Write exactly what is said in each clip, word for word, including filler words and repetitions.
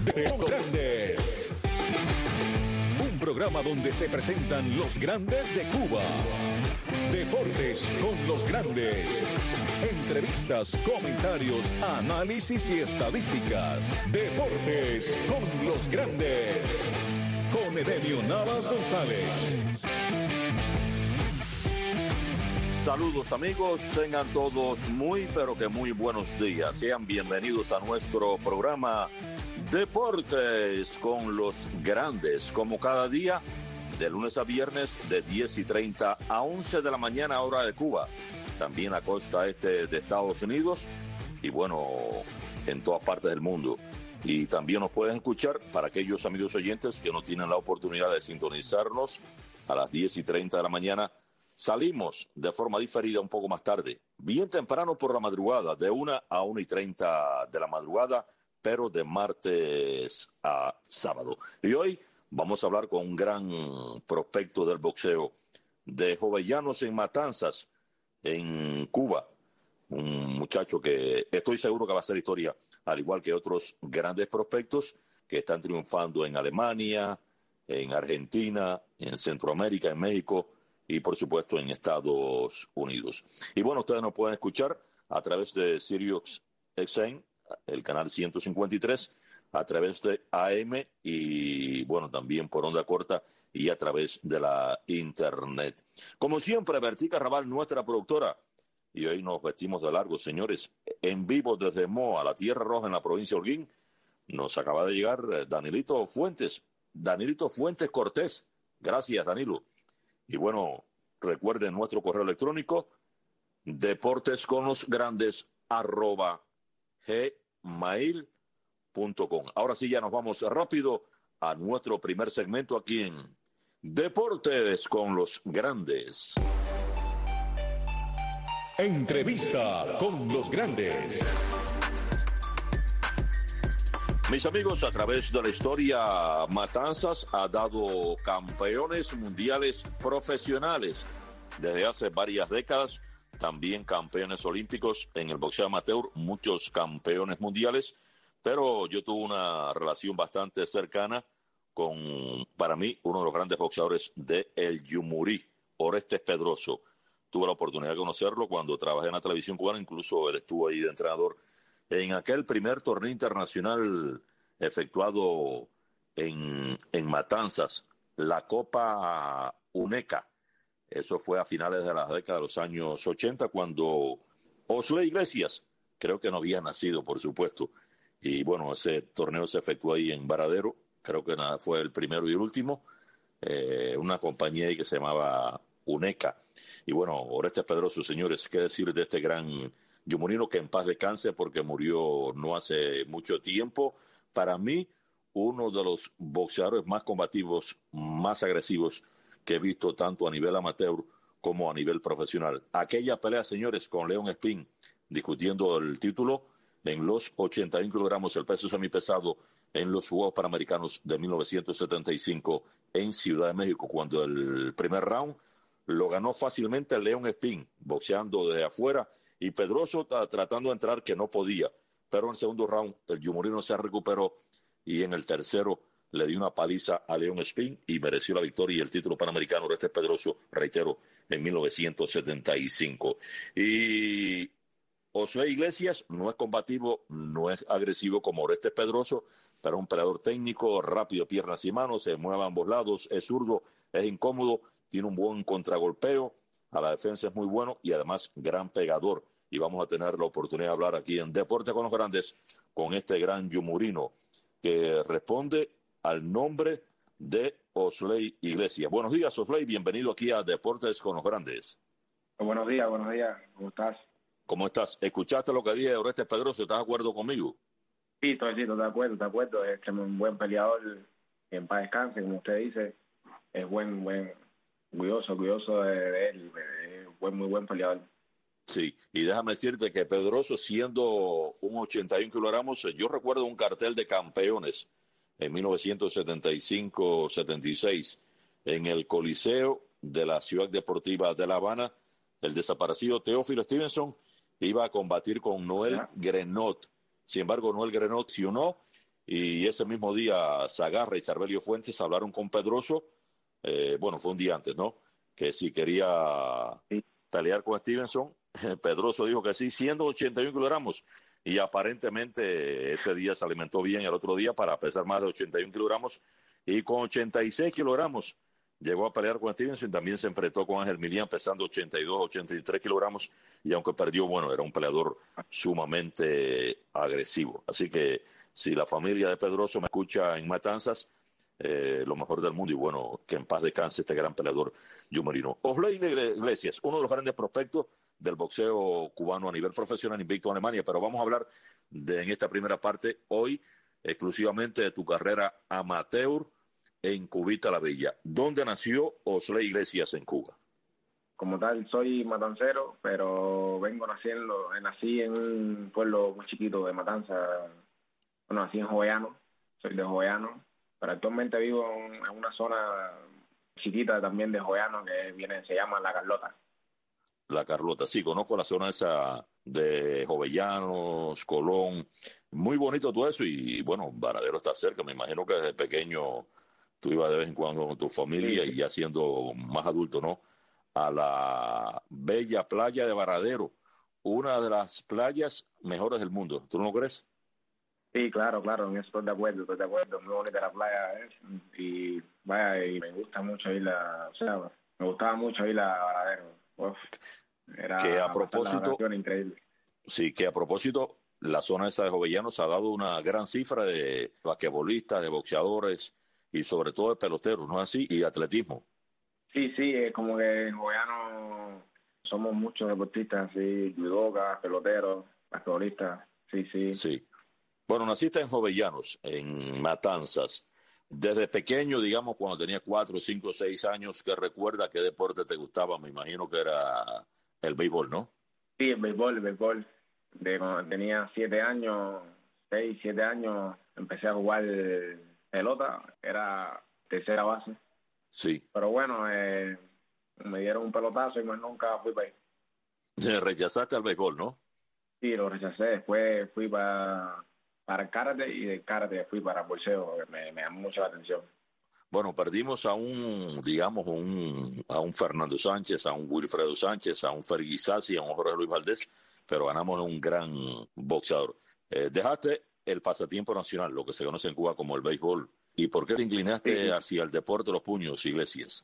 de los Grandes. Un programa donde se presentan los grandes de Cuba. Deportes con los grandes. Entrevistas, comentarios, análisis y estadísticas. Deportes con los grandes. Con Edenio Navas González. Saludos amigos, tengan todos muy pero que muy buenos días. Sean bienvenidos a nuestro programa Deportes con los Grandes, como cada día, de lunes a viernes, de diez y treinta a once de la mañana, hora de Cuba. También a costa este de Estados Unidos y bueno, en todas partes del mundo. Y también nos pueden escuchar para aquellos amigos oyentes que no tienen la oportunidad de sintonizarnos a las diez y treinta de la mañana. Salimos de forma diferida un poco más tarde, bien temprano por la madrugada, de una a una y treinta de la madrugada, pero de martes a sábado. Y hoy vamos a hablar con un gran prospecto del boxeo de Jovellanos en Matanzas, en Cuba. Un muchacho que estoy seguro que va a hacer historia, al igual que otros grandes prospectos que están triunfando en Alemania, en Argentina, en Centroamérica, en México, y por supuesto en Estados Unidos. Y bueno, ustedes nos pueden escuchar a través de Sirius X M, el canal ciento cincuenta y tres, a través de A M y bueno, también por onda corta y a través de la internet. Como siempre, Bertica Raval, nuestra productora, y hoy nos vestimos de largo, señores, en vivo desde Moa, la Tierra Roja en la provincia de Holguín. Nos acaba de llegar Danilito Fuentes, Danilito Fuentes Cortés. Gracias, Danilo. Y bueno, recuerden nuestro correo electrónico, deportesconlosgrandes arroba gmail punto com. Ahora sí, ya nos vamos rápido a nuestro primer segmento aquí en Deportes con los Grandes. Entrevista con los grandes. Mis amigos, a través de la historia, Matanzas ha dado campeones mundiales profesionales desde hace varias décadas, también campeones olímpicos en el boxeo amateur, muchos campeones mundiales, pero yo tuve una relación bastante cercana con, para mí, uno de los grandes boxeadores de El Yumurí, Orestes Pedroso. Tuve la oportunidad de conocerlo cuando trabajé en la televisión cubana, incluso él estuvo ahí de entrenador en aquel primer torneo internacional efectuado en, en Matanzas, la Copa UNECA. Eso fue a finales de la década de los años ochenta, cuando Osley Iglesias, creo que no había nacido, por supuesto. Y bueno, ese torneo se efectuó ahí en Varadero, creo que nada, fue el primero y el último, eh, una compañía ahí que se llamaba UNECA. Y bueno, Orestes Pedroso, señores, qué decir de este gran yumurino, que en paz descanse porque murió no hace mucho tiempo. Para mí, uno de los boxeadores más combativos, más agresivos que he visto tanto a nivel amateur como a nivel profesional. Aquella pelea, señores, con Leon Espín, discutiendo el título en los ochenta y uno kilogramos, el peso semipesado, en los Juegos Panamericanos de mil novecientos setenta y cinco en Ciudad de México, cuando el primer round lo ganó fácilmente Leon Espín, boxeando de afuera, y Pedroso tratando de entrar, que no podía. Pero en el segundo round el yumurino se recuperó y en el tercero le dio una paliza a Leon Espín y mereció la victoria y el título panamericano. Orestes Pedroso, reitero, en mil novecientos setenta y cinco. Y Osley Iglesias no es combativo, no es agresivo como Orestes Pedroso, pero es un peleador técnico, rápido, piernas y manos, se mueve a ambos lados, es zurdo, es incómodo, tiene un buen contragolpeo, a la defensa es muy bueno y además gran pegador. Y vamos a tener la oportunidad de hablar aquí en Deporte con los Grandes con este gran yumurino que responde al nombre de Osley Iglesias. Buenos días, Osley, bienvenido aquí a Deportes con los Grandes. Buenos días, buenos días, ¿cómo estás? ¿Cómo estás? ¿Escuchaste lo que dije de Orestes Pedroso? ¿Estás de acuerdo conmigo? Sí, estoy, sí, estoy de acuerdo, de acuerdo. Es un buen peleador, en paz descanse, como usted dice. Es buen, buen, orgulloso, orgulloso de, de él. Es buen, muy buen peleador. Sí, y déjame decirte que Pedroso, siendo un ochenta y uno kilogramos, yo recuerdo un cartel de campeones en mil novecientos setenta y cinco setenta y seis en el Coliseo de la Ciudad Deportiva de La Habana. El desaparecido Teófilo Stevenson iba a combatir con Noel ¿Ya? Grenot. Sin embargo, Noel Grenot se unió y ese mismo día Sagarra y Charbelio Fuentes hablaron con Pedroso, eh, bueno, fue un día antes, ¿no? Que si quería Sí. pelear con Stevenson, Pedroso dijo que sí, siendo ochenta y uno kilogramos, y aparentemente ese día se alimentó bien el otro día para pesar más de ochenta y uno kilogramos, y con ochenta y seis kilogramos llegó a pelear con Stevenson, y también se enfrentó con Ángel Milián pesando ochenta y dos, ochenta y tres kilogramos, y aunque perdió, bueno, era un peleador sumamente agresivo. Así que si la familia de Pedroso me escucha en Matanzas, eh, lo mejor del mundo, y bueno, que en paz descanse este gran peleador Yumerino. Osley Iglesias, uno de los grandes prospectos del boxeo cubano a nivel profesional, invicto en Alemania, pero vamos a hablar de, en esta primera parte hoy exclusivamente de tu carrera amateur en Cubita la Bella. ¿Dónde nació Osley Iglesias en Cuba? Como tal, soy matancero, pero vengo naciendo, nací en un pueblo muy chiquito de Matanza. Bueno, nací en Jovellanos, soy de Jovellanos, pero actualmente vivo en, en una zona chiquita también de Jovellanos que viene, se llama La Carlota. La Carlota, sí, conozco la zona esa de Jovellanos, Colón, muy bonito todo eso, y bueno, Varadero está cerca, me imagino que desde pequeño tú ibas de vez en cuando con tu familia, Sí, y ya siendo más adulto, ¿no? A la bella playa de Varadero, una de las playas mejores del mundo, ¿tú no lo crees? sí, claro, claro, en eso estoy de acuerdo, estoy de acuerdo, muy bonita la playa, ¿eh? Y vaya, y me gusta mucho ir a, o sea, me gustaba mucho ir a Varadero. Uf, Que a era pasar las propósito, vacaciones increíble. sí, que a propósito, la zona esa de Jovellanos ha dado una gran cifra de basquetbolistas, de boxeadores y sobre todo de peloteros, ¿no es así? Y atletismo. Sí, sí, es como que en Jovellanos somos muchos deportistas, así, judocas, peloteros, basquetbolistas, sí, sí. Sí. Bueno, naciste en Jovellanos, en Matanzas. Desde pequeño, digamos, cuando tenía cuatro, cinco, seis años, ¿qué recuerda qué deporte te gustaba? Me imagino que era el béisbol, ¿no? Sí, el béisbol, el béisbol. De cuando tenía siete años, seis, siete años, empecé a jugar pelota, era tercera base. Sí. Pero bueno, eh, me dieron un pelotazo y más nunca fui para ahí. Rechazaste al béisbol, ¿no? Sí, lo rechacé. Después fui para, para el karate y del karate fui para boxeo, que me, me llamó mucho la atención. Bueno, perdimos a un, digamos, un, a un Fernando Sánchez, a un Wilfredo Sánchez, a un Fergie Sassi, a un Jorge Luis Valdés, pero ganamos a un gran boxeador. Eh, dejaste el pasatiempo nacional, lo que se conoce en Cuba como el béisbol. ¿Y por qué te inclinaste Sí, hacia el deporte de los puños, Iglesias?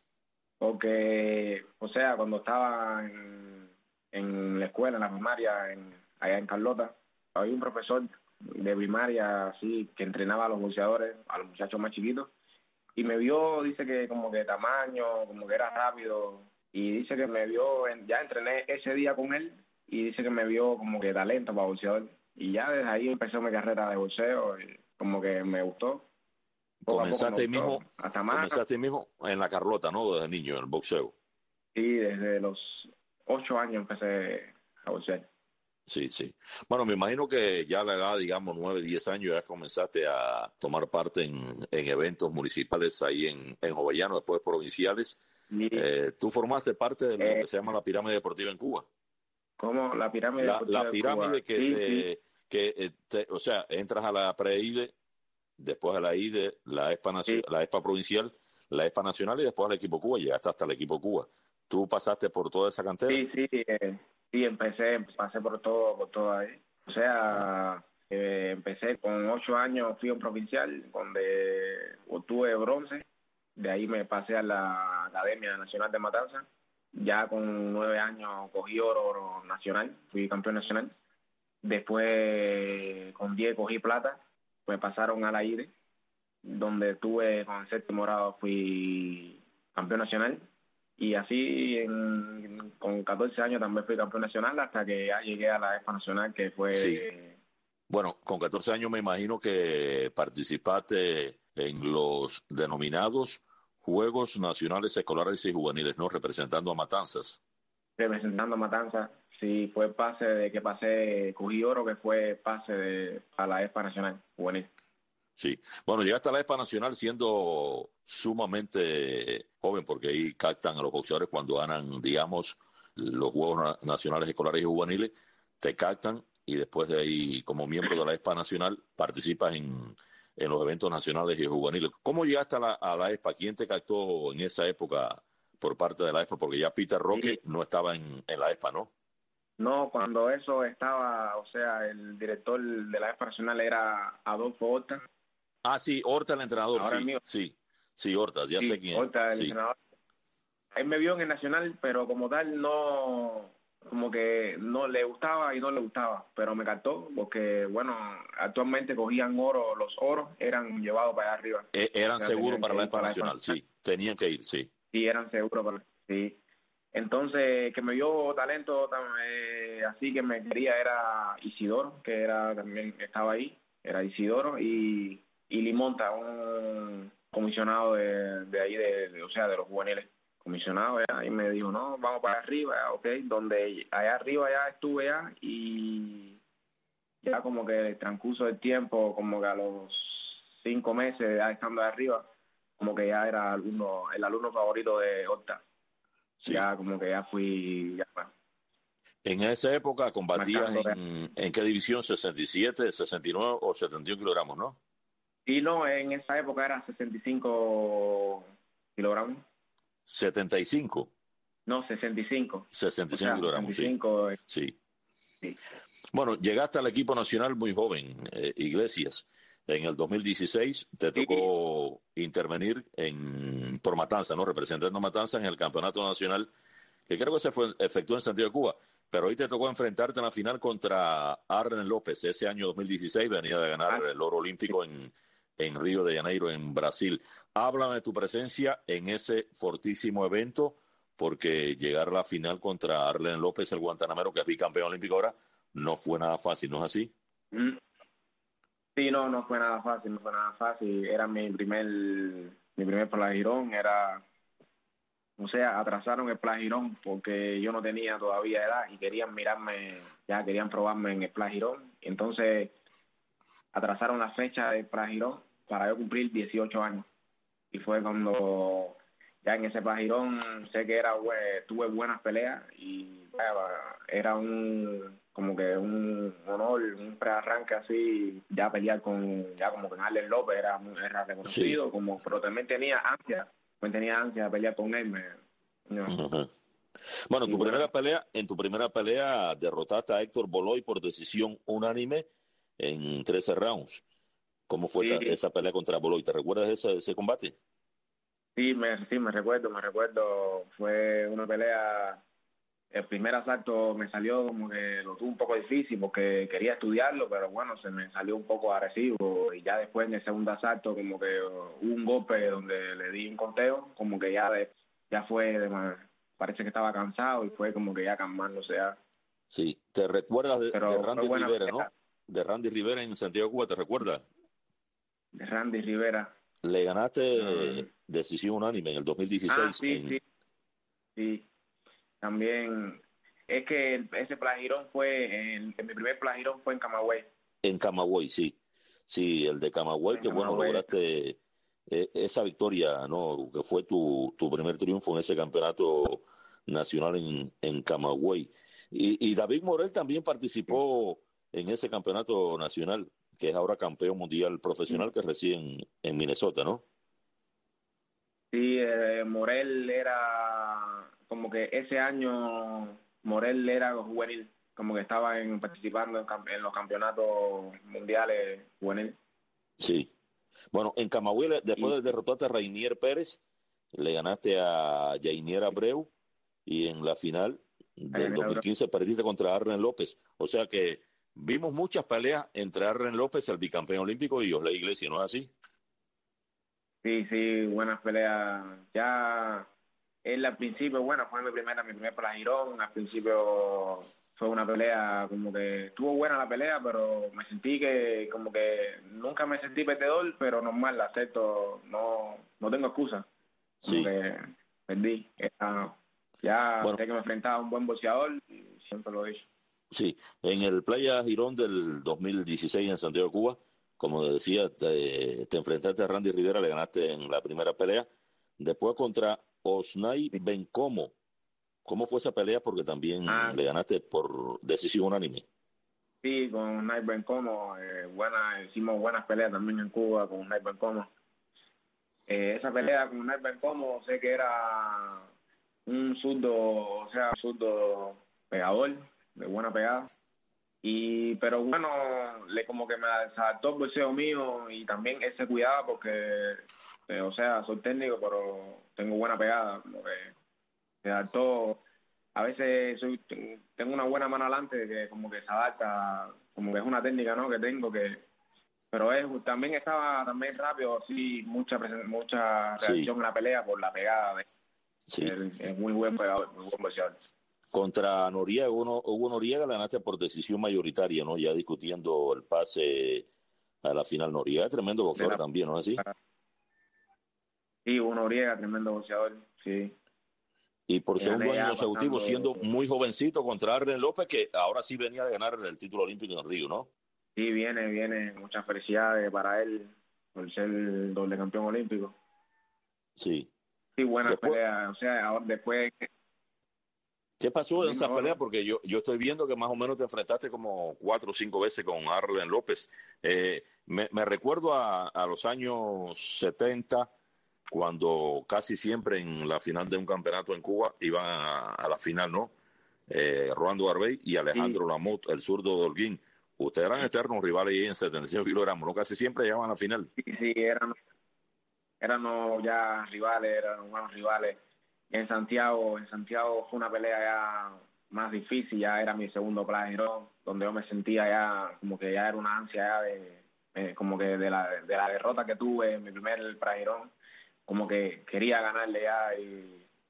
porque, o sea, cuando estaba en, en la escuela, en la primaria, en, allá en Carlota, había un profesor de primaria así que entrenaba a los boxeadores, a los muchachos más chiquitos, y me vio, dice que como que tamaño, como que era rápido, y dice que me vio, en, ya entrené ese día con él, y dice que me vio como que talento para boxeador, y ya desde ahí empezó mi carrera de boxeo, y como que me gustó, poco a poco me Comenzaste ahí gustó, mismo, hasta más. comenzaste ahí mismo en la Carlota, ¿no? Desde niño, en el boxeo. Sí, desde los ocho años empecé a boxear. Sí, sí. Bueno, me imagino que ya a la edad, digamos, nueve, diez años, ya comenzaste a tomar parte en, en eventos municipales ahí en, en Jovellanos, después provinciales. Y Eh, tú formaste parte de lo eh, que se llama la pirámide deportiva en Cuba. como la pirámide La, deportiva la de Cuba. pirámide que Sí, sí, se, que, eh, te- o sea, entras a la pre-I D E, después a la I D E, la ESPA, nacio- sí, la ESPA provincial, la ESPA nacional y después al equipo Cuba, llegaste hasta el equipo Cuba. ¿Tú pasaste por toda esa cantera? sí, sí, eh, sí, empecé, pasé por todo, por todo ahí. O Ah, sea, eh, empecé con ocho años, fui a un provincial donde obtuve bronce. De ahí me pasé a la Academia Nacional de Matanza. Ya con nueve años cogí oro, oro nacional, fui campeón nacional. Después con diez cogí plata, me pasaron a la I D E, donde tuve con el séptimo grado fui campeón nacional. Y así en, con catorce años también fui campeón nacional hasta que ya llegué a la ESPA nacional, que sí. fue... Bueno, con catorce años me imagino que participaste en los denominados Juegos Nacionales Escolares y Juveniles, ¿no? Representando a Matanzas. representando a Matanza. Sí, fue pase de que pasé, cogí oro, que fue pase de, a la ESPA nacional juvenil. Sí. Bueno, llegaste a la ESPA Nacional siendo sumamente joven, porque ahí captan a los boxeadores cuando ganan, digamos, los Juegos Na- Nacionales Escolares y Juveniles, te captan y después de ahí, como miembro de la ESPA Nacional, participas en, en los eventos nacionales y juveniles. ¿Cómo llegaste a la, a la ESPA? ¿Quién te captó en esa época por parte de la ESPA? Porque ya Peter Roque Sí. no estaba en, en la ESPA, ¿no? No, cuando eso estaba, o sea, el director de la ESPA Nacional era Adolfo Horta. Ah, sí, Horta el entrenador, Ahora sí, el mío. sí, sí, Horta, ya Sí, sé quién es, Horta, el sí. entrenador. Él me vio en el Nacional, pero como tal no, como que no le gustaba y no le gustaba, pero me captó porque, bueno, actualmente cogían oro, los oros eran llevados para allá arriba. E- eran O sea, seguros tenían para que la ir ESPA para la ESPA Nacional, Nacional. sí, tenían que ir, sí. Sí, eran seguros para sí. Entonces, que me vio talento tam- eh, así que me quería era Isidoro, que era también estaba ahí, era Isidoro y, y Limonta, un comisionado de, de ahí, de, de- o sea, de los juveniles, comisionado, ya, y me dijo, no, vamos para arriba, ya, ok, donde allá arriba ya estuve ya y ya como que el transcurso del tiempo, como que a los cinco meses ya estando ahí arriba, como que ya era alumno, el alumno favorito de Horta. Sí. Ya como que ya fui ya, En esa época combatías marcando. en, ¿en qué división? ¿sesenta y siete, sesenta y nueve o setenta y uno kilogramos, no? Y no, en esa época era sesenta y cinco kilogramos. setenta y cinco. No, sesenta y cinco. sesenta y O cinco sea, kilogramos, sí. sesenta y cinco. Sí. Sí. Bueno, llegaste al equipo nacional muy joven, eh, Iglesias. En el dos mil dieciséis te Sí, tocó intervenir en, por Matanza, ¿no? Representando a Matanza en el campeonato nacional, que creo que se fue, efectuó en Santiago de Cuba. Pero hoy te tocó enfrentarte en la final contra Arlen López. Ese año dos mil dieciséis venía de ganar ah, el oro olímpico en, en Río de Janeiro, en Brasil. Háblame de tu presencia en ese fortísimo evento, porque llegar a la final contra Arlen López, el guantanamero, que es bicampeón olímpico ahora, no fue nada fácil, ¿no es así? mm, sí, no, no fue nada fácil, no fue nada fácil. Era mi primer, mi primer plagirón, era, o sea, atrasaron el plagirón porque yo no tenía todavía edad y querían mirarme, ya querían probarme en el plagirón. Entonces atrasaron la fecha del plagirón para yo cumplir dieciocho años. Y fue cuando ya en ese plagirón sé que era bue- tuve buenas peleas y vaya, era un como que un honor, un prearranque así, ya pelear con ya como con Arlen López era, muy- era reconocido, Sí. como pero también tenía ansia, también tenía ansia de pelear con él, me, no, Ujú. Bueno, y tu bueno, primera pelea, en tu primera pelea derrotaste a Héctor Boloy por decisión unánime en trece rounds. ¿Cómo fue ta- sí, esa pelea contra Boloy? ¿Te recuerdas de ese, ese combate? sí, me, sí, me recuerdo, me recuerdo, fue una pelea. El primer asalto me salió como que lo tuve un poco difícil porque quería estudiarlo, pero bueno, se me salió un poco agresivo y ya después en el segundo asalto como que hubo un golpe donde le di un conteo, como que ya de, ya fue, de más, parece que estaba cansado y fue como que ya calmándose ya. Sí. ¿Te recuerdas de, de Pero fue Randy buena Rivera, pelea no? De Randy Rivera en Santiago de Cuba, ¿te recuerdas? de Randy Rivera. Le No. ganaste decisión unánime en el Ah, dos mil dieciséis sí, en, sí, sí. También es que el- ese plagirón fue, en, en mi primer plagirón fue en Camagüey. en Camagüey, sí. Sí, el de Fue Camagüey, en que bueno, Camagüey. lograste eh, esa victoria, ¿no? Que fue tu, tu primer triunfo en ese campeonato nacional en, en Camagüey. Y, y David Morel también participó en ese campeonato nacional, que es ahora campeón mundial profesional, que reside en, en Minnesota, ¿no? Sí, eh, Morel era como que ese año Morel era juvenil, como que estaba en, participando en, cam- en los campeonatos mundiales juvenil. Sí. Bueno, en Camagüey, le- después Y de derrotarte a Rainier Pérez, le ganaste a Jainier Abreu y en la final del dos mil quince perdiste contra Arlen López. O sea que vimos muchas peleas entre Arlen López, el bicampeón olímpico, y Osley Iglesias, ¿no es así? sí, sí, buenas peleas. Ya él al principio, bueno, fue mi primera, mi primer plagirón. Al principio fue una pelea como que estuvo buena la pelea, pero me sentí que como que nunca me sentí perdedor, pero normal, la acepto, no, no tengo excusa. Como Sí. que perdí. Era- ya Bueno, sé que me enfrentaba a un buen boxeador y siempre lo he dicho. sí. En el Playa Girón del dos mil dieciséis en Santiago de Cuba, como decía, te, te enfrentaste a Randy Rivera, le ganaste en la primera pelea. Después contra Osnay Bencomo. ¿Cómo fue esa pelea? Porque también Ah, le ganaste por decisión unánime. Sí, con Knight Bencomo, eh, buena, hicimos buenas peleas también en Cuba con Knight Bencomo. Eh, esa pelea con Knight Bencomo sé que era un zurdo, o sea, un zurdo pegador, de buena pegada. Y, pero bueno, le como que me saltó el boxeo mío y también él se cuidaba porque, eh, o sea, soy técnico, pero tengo buena pegada, como que se adaptó. A veces soy, tengo una buena mano adelante que como que se adapta, como que es una técnica, ¿no? Que tengo que, pero es, también estaba también rápido, sí, mucha presen- mucha Sí, reacción en la pelea por la pegada. De, sí. él es muy buen pegador, muy buen boxeador. Contra Noriega, Hugo, Hugo Noriega le ganaste por decisión mayoritaria, ¿no? Ya discutiendo el pase a la final. Noriega es tremendo De boxeador la, también, ¿no es así? sí, Hugo Noriega, tremendo boxeador, sí. Y por Le segundo gané año ya consecutivo, pasando. siendo muy jovencito contra Arlen López, que ahora sí venía de ganar el título olímpico en Río, ¿no? Sí, viene, viene, muchas felicidades para él por ser doble campeón olímpico. Sí. Sí, buenas Después, peleas, o sea, ahora después, ¿qué pasó en dime esa ahora, pelea? Porque yo, yo estoy viendo que más o menos te enfrentaste como cuatro o cinco veces con Arlen López. Eh, me, me recuerdo a, a los años setenta, cuando casi siempre en la final de un campeonato en Cuba iban a, a la final, ¿no? Eh, Rolando Barbey y sí, Alejandro Lamot, el zurdo de Holguín. Ustedes eran eternos rivales ahí en setenta y cinco kilogramos, ¿no? Casi siempre llegaban a la final. sí, sí, eran, éramos ya rivales, eran buenos rivales. En Santiago, en Santiago fue una pelea ya más difícil, ya era mi segundo playoff, donde yo me sentía ya como que ya era una ansia ya de, eh, como que de la, de la derrota que tuve en mi primer playoff, como que quería ganarle ya y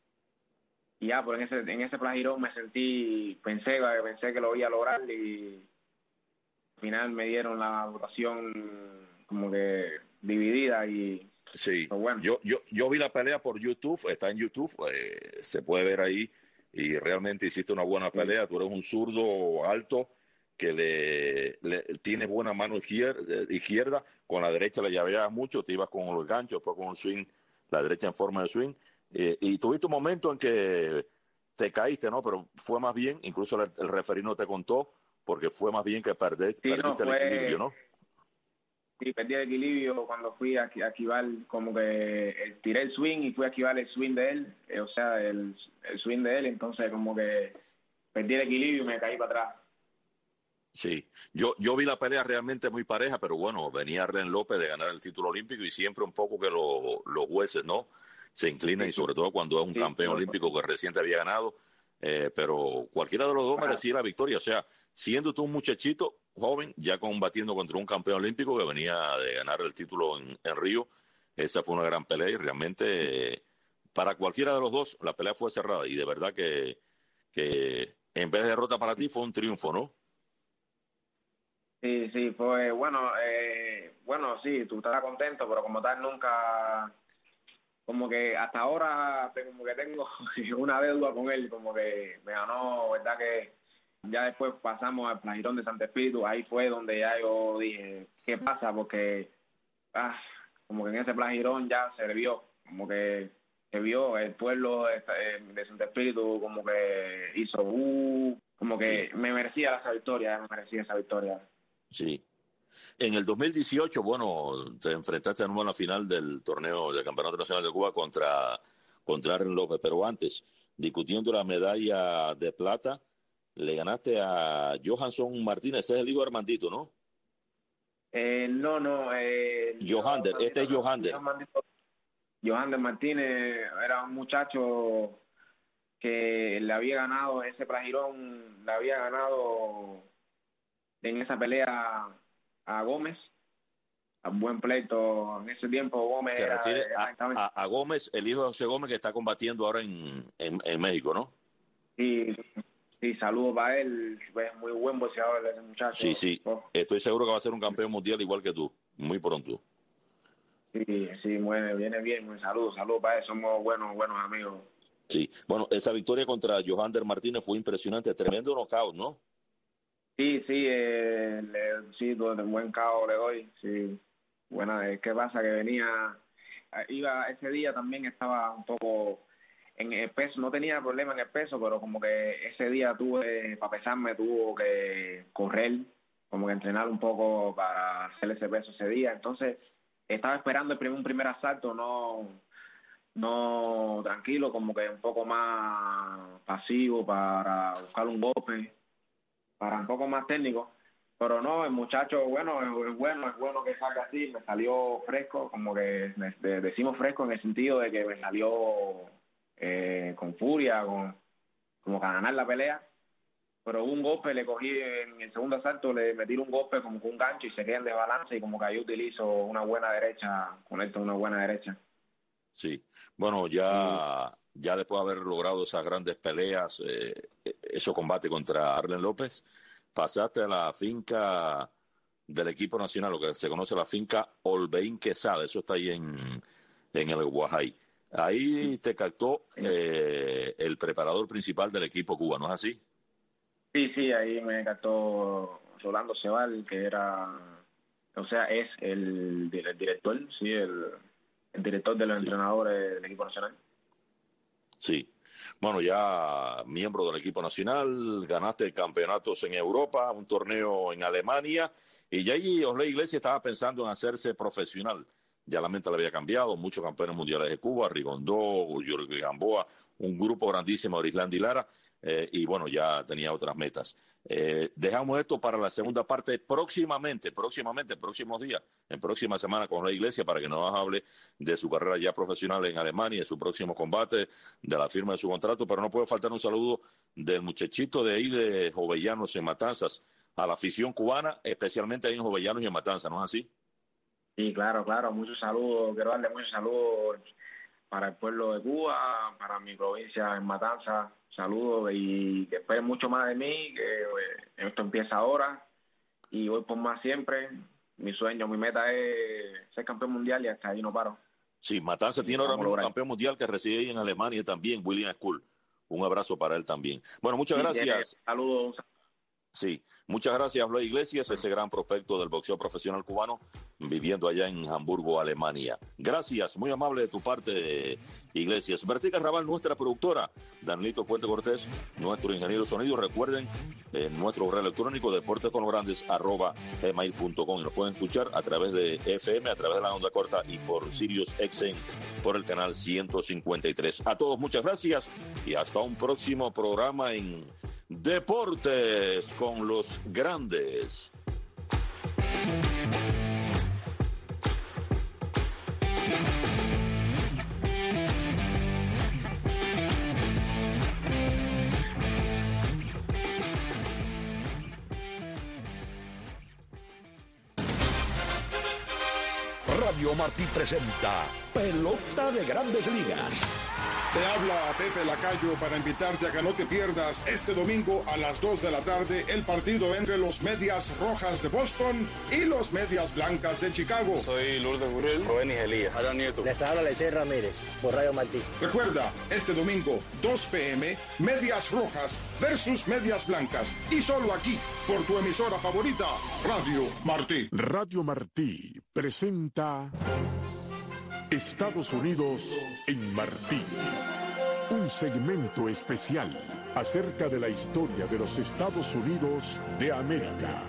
y ya, pues en ese, en ese Plan Girón me sentí, pensé, pensé que lo iba a lograr y al final me dieron la votación como que dividida y Sí, pues bueno. yo, yo, yo vi la pelea por YouTube, está en YouTube, eh, se puede ver ahí y realmente hiciste una buena Sí, pelea. Tú eres un zurdo alto que le, le tiene buena mano izquierda, izquierda, con la derecha le llaveabas mucho, te ibas con los ganchos, después con un swing, la derecha en forma de swing, eh, y tuviste un momento en que te caíste, ¿no? Pero fue más bien, incluso el, el referí no te contó, porque fue más bien que perdé, sí, no, perdiste el equilibrio, fue, ¿no? sí, perdí el equilibrio cuando fui a, a esquivar, como que eh, tiré el swing y fui a esquivar el swing de él, eh, o sea, el, el swing de él, entonces como que perdí el equilibrio y me caí para atrás. Sí, yo, yo vi la pelea realmente muy pareja, pero bueno, venía Arlen López de ganar el título olímpico y siempre un poco que lo, los jueces, ¿no? Se inclinan Sí, y sobre todo cuando es un sí, campeón lo- olímpico que reciente había ganado, eh, pero cualquiera de los dos para- merecía la victoria. O sea, siendo tú un muchachito joven, ya combatiendo contra un campeón olímpico que venía de ganar el título en, en Río, esa fue una gran pelea y realmente eh, para cualquiera de los dos la pelea fue cerrada y de verdad que, que en vez de derrota para ti fue un triunfo, ¿no? Sí, sí, fue bueno, eh, bueno, sí, tú estarás contento, pero como tal nunca, como que hasta ahora te- como que tengo una deuda con él, como que me ganó, ¿verdad? Que ya después pasamos al Plagirón de Santo Espíritu, ahí fue donde ya yo dije, ¿qué pasa? Porque, ah, como que en ese Plagirón ya se vio, como que se vio el pueblo de, de Santo Espíritu, como que hizo, uh, como Sí, que me merecía esa victoria, me merecía esa victoria. sí. En el dos mil dieciocho, bueno, te enfrentaste de nuevo en la final del torneo del Campeonato Nacional de Cuba contra, contra Aaron López, pero antes, discutiendo la medalla de plata, le ganaste a Johansson Martínez, ese es el hijo de Armandito, ¿no? Eh, no, no, eh, Johander, este Leandro es no, Johander. Leandro Johander Martínez era un muchacho que le había ganado ese Pragirón, le había ganado en esa pelea a Gómez, a buen pleito. En ese tiempo Gómez Te era, refieres era a, exactamente, a, a Gómez, el hijo de José Gómez, que está combatiendo ahora en, en, en México, ¿no? sí, sí, saludo para él, es muy buen boxeador ese Sí, muchacho. sí. Oh, Estoy seguro que va a ser un campeón mundial igual que tú, muy pronto. sí, sí, bueno, viene bien, un saludo, saludo para él, somos buenos, buenos amigos. Sí. Bueno, esa victoria contra Johander Martínez fue impresionante, tremendo knockout, ¿no? Sí, sí, eh, le, sí, de buen cabo le doy, sí. Bueno, es que pasa que venía, eh, iba ese día también estaba un poco en el peso, no tenía problema en el peso, pero como que ese día tuve, para pesarme, tuvo que correr como que entrenar un poco para hacer ese peso ese día. Entonces estaba esperando el primer, un primer asalto, no, no tranquilo, como que un poco más pasivo para buscar un golpe, para un poco más técnico. Pero no, el muchacho, bueno, es, es bueno, es bueno que salga así, me salió fresco, como que me, de, decimos fresco en el sentido de que me salió eh, con furia, con como que a ganar la pelea. Pero un golpe, le cogí en el segundo asalto, le metí un golpe como con un gancho y se queda en desbalance, y como que ahí utilizo una buena derecha, conecto una buena derecha. Sí, bueno, ya, sí. ya después de haber logrado esas grandes peleas, eh, esos combates contra Arlen López, pasaste a la finca del equipo nacional, lo que se conoce la finca Olveín Quesada, eso está ahí en, en el Guajay. Ahí te captó eh, el preparador principal del equipo cubano, ¿no es así? Sí, sí, ahí me captó Rolando Ceval, que era, o sea, es el, el director, sí, el, el director de los sí. entrenadores del equipo nacional. Sí. Bueno, ya miembro del equipo nacional, ganaste campeonatos en Europa, un torneo en Alemania, y ya ahí Osley Iglesias estaba pensando en hacerse profesional. Ya la mente le había cambiado, muchos campeones mundiales de Cuba, Rigondó, Jorge Gamboa, un grupo grandísimo de Islandia y Lara, eh, y bueno, ya tenía otras metas. Eh, dejamos esto para la segunda parte próximamente, próximamente, próximos días, en próxima semana con la Iglesia, para que nos hable de su carrera ya profesional en Alemania, de su próximo combate, de la firma de su contrato, pero no puede faltar un saludo del muchachito de ahí de Jovellanos en Matanzas, a la afición cubana, especialmente ahí en Jovellanos y en Matanzas, ¿no es así? Sí, claro, claro, muchos saludos, quiero darle muchos saludos para el pueblo de Cuba, para mi provincia en Matanzas, saludos y que esperen mucho más de mí, que pues, esto empieza ahora y voy por más siempre. Mi sueño, mi meta es ser campeón mundial y hasta ahí no paro. Sí, Matanzas tiene ahora mismo un campeón mundial que reside ahí en Alemania también, William Skull. Un abrazo para él también. Bueno, muchas sí, gracias. Saludos. Sí, muchas gracias, Luis Iglesias, ese gran prospecto del boxeo profesional cubano, viviendo allá en Hamburgo, Alemania. Gracias, muy amable de tu parte, Iglesias. Bertica Raval, nuestra productora, Danilito Fuente Cortés, nuestro ingeniero de sonido. Recuerden, eh, nuestro correo electrónico, deportesconlograndes arroba gmail punto com, y nos pueden escuchar a través de F M, a través de la onda corta y por Sirius X M, por el canal ciento cincuenta y tres. A todos, muchas gracias y hasta un próximo programa en Deportes con los Grandes. Radio Martí presenta Pelota de Grandes Ligas. Te habla Pepe Lacayo para invitarte a que no te pierdas este domingo a las dos de la tarde el partido entre los Medias Rojas de Boston y los Medias Blancas de Chicago. Soy Lourdes Burrell, Rubén Elías, Adán Nieto. Les habla Lecey Ramírez por Radio Martí. Recuerda, este domingo, dos pe eme, Medias Rojas versus Medias Blancas. Y solo aquí, por tu emisora favorita, Radio Martí. Radio Martí presenta Estados Unidos en Martí. Un segmento especial acerca de la historia de los Estados Unidos de América.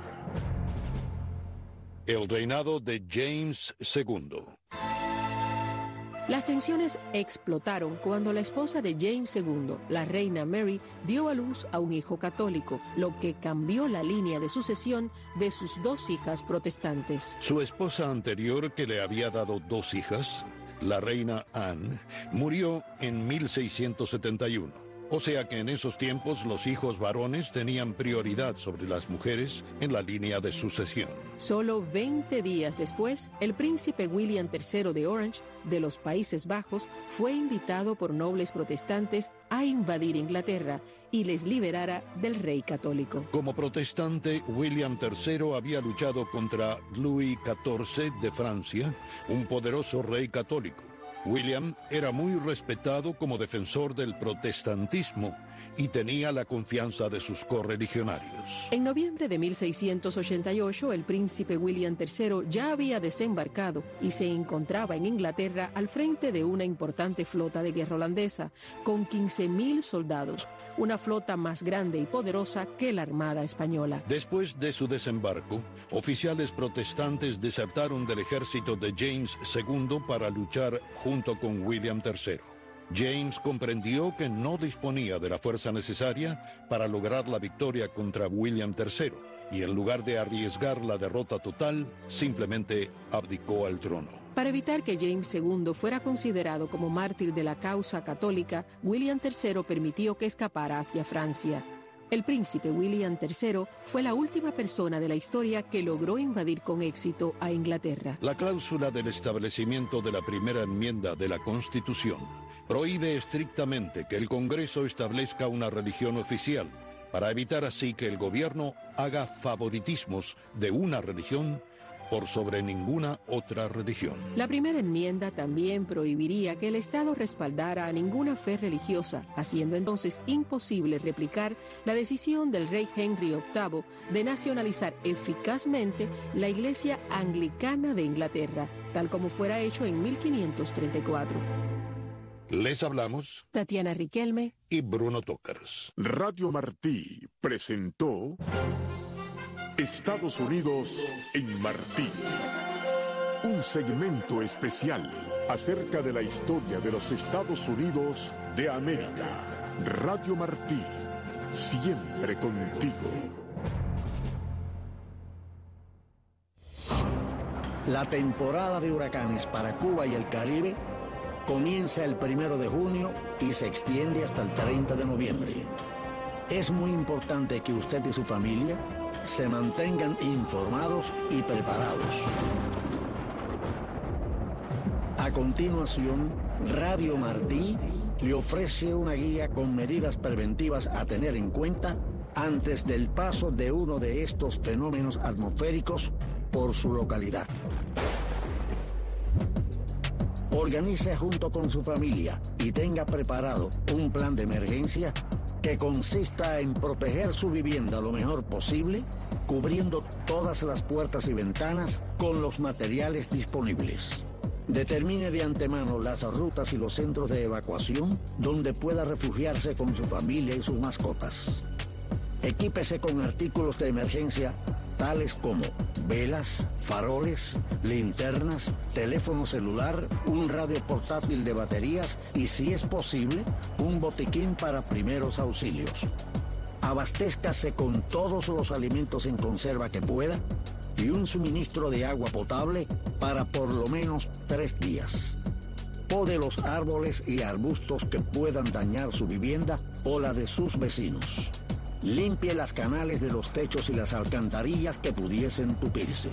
El reinado de James segundo. Las tensiones explotaron cuando la esposa de James segundo, la reina Mary, dio a luz a un hijo católico, lo que cambió la línea de sucesión de sus dos hijas protestantes. Su esposa anterior, que le había dado dos hijas, la reina Anne, murió en mil seiscientos setenta y uno. O sea que en esos tiempos los hijos varones tenían prioridad sobre las mujeres en la línea de sucesión. Solo veinte días después, el príncipe William tercero de Orange, de los Países Bajos, fue invitado por nobles protestantes a invadir Inglaterra y les liberara del rey católico. Como protestante, William tercero había luchado contra Louis catorce de Francia, un poderoso rey católico. William era muy respetado como defensor del protestantismo y tenía la confianza de sus correligionarios. En noviembre de mil seiscientos ochenta y ocho, el príncipe William tercero ya había desembarcado y se encontraba en Inglaterra al frente de una importante flota de guerra holandesa, con quince mil soldados, una flota más grande y poderosa que la Armada Española. Después de su desembarco, oficiales protestantes desertaron del ejército de James segundo para luchar junto con William tercero. James comprendió que no disponía de la fuerza necesaria para lograr la victoria contra William tercero, y en lugar de arriesgar la derrota total, simplemente abdicó al trono. Para evitar que James segundo fuera considerado como mártir de la causa católica, William tercero permitió que escapara hacia Francia. El príncipe William tercero fue la última persona de la historia que logró invadir con éxito a Inglaterra. La cláusula del establecimiento de la primera enmienda de la Constitución prohíbe estrictamente que el Congreso establezca una religión oficial, para evitar así que el gobierno haga favoritismos de una religión por sobre ninguna otra religión. La primera enmienda también prohibiría que el Estado respaldara a ninguna fe religiosa, haciendo entonces imposible replicar la decisión del rey Henry octavo de nacionalizar eficazmente la Iglesia Anglicana de Inglaterra, tal como fuera hecho en mil quinientos treinta y cuatro. Les hablamos Tatiana Riquelme y Bruno Tokers. Radio Martí presentó Estados Unidos en Martí, un segmento especial acerca de la historia de los Estados Unidos de América. Radio Martí, siempre contigo. La temporada de huracanes para Cuba y el Caribe comienza el primero de junio y se extiende hasta el treinta de noviembre. Es muy importante que usted y su familia se mantengan informados y preparados. A continuación, Radio Martí le ofrece una guía con medidas preventivas a tener en cuenta antes del paso de uno de estos fenómenos atmosféricos por su localidad. Organice junto con su familia y tenga preparado un plan de emergencia que consista en proteger su vivienda lo mejor posible, cubriendo todas las puertas y ventanas con los materiales disponibles. Determine de antemano las rutas y los centros de evacuación donde pueda refugiarse con su familia y sus mascotas. Equípese con artículos de emergencia tales como velas, faroles, linternas, teléfono celular, un radio portátil de baterías y, si es posible, un botiquín para primeros auxilios. Abastézcase con todos los alimentos en conserva que pueda y un suministro de agua potable para por lo menos tres días. Pode los árboles y arbustos que puedan dañar su vivienda o la de sus vecinos. Limpie las canales de los techos y las alcantarillas que pudiesen tupirse.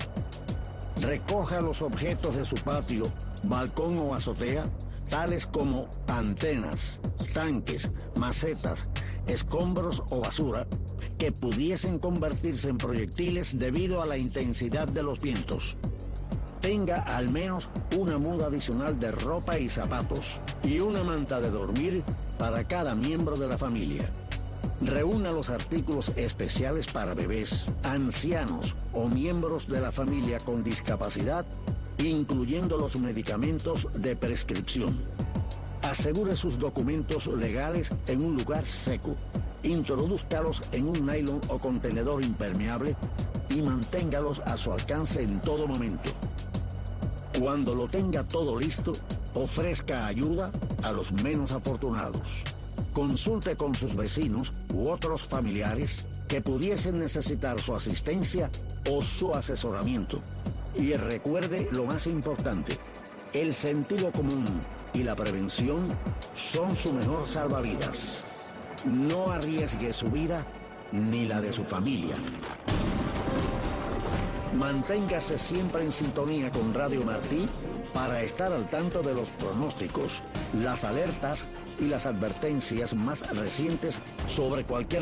Recoja los objetos de su patio, balcón o azotea, tales como antenas, tanques, macetas, escombros o basura, que pudiesen convertirse en proyectiles debido a la intensidad de los vientos. Tenga al menos una muda adicional de ropa y zapatos y una manta de dormir para cada miembro de la familia. Reúna los artículos especiales para bebés, ancianos o miembros de la familia con discapacidad, incluyendo los medicamentos de prescripción. Asegure sus documentos legales en un lugar seco. Introdúzcalos en un nylon o contenedor impermeable y manténgalos a su alcance en todo momento. Cuando lo tenga todo listo, ofrezca ayuda a los menos afortunados. Consulte con sus vecinos u otros familiares que pudiesen necesitar su asistencia o su asesoramiento. Y recuerde lo más importante: el sentido común y la prevención son su mejor salvavidas. No arriesgue su vida ni la de su familia. Manténgase siempre en sintonía con Radio Martí para estar al tanto de los pronósticos, las alertas y las advertencias más recientes sobre cualquier